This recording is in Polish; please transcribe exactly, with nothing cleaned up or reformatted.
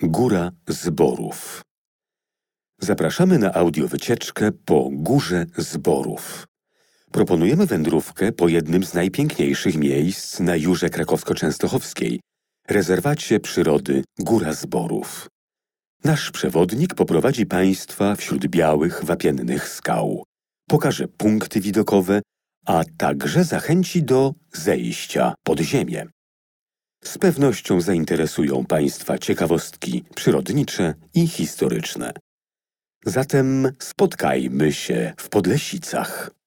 Góra Zborów. Zapraszamy na audiowycieczkę po Górze Zborów. Proponujemy wędrówkę po jednym z najpiękniejszych miejsc na Jurze Krakowsko-Częstochowskiej, rezerwacie przyrody Góra Zborów. Nasz przewodnik poprowadzi Państwa wśród białych, wapiennych skał. Pokaże punkty widokowe, a także zachęci do zejścia pod ziemię. Z pewnością zainteresują Państwa ciekawostki przyrodnicze i historyczne. Zatem spotkajmy się w Podlesicach.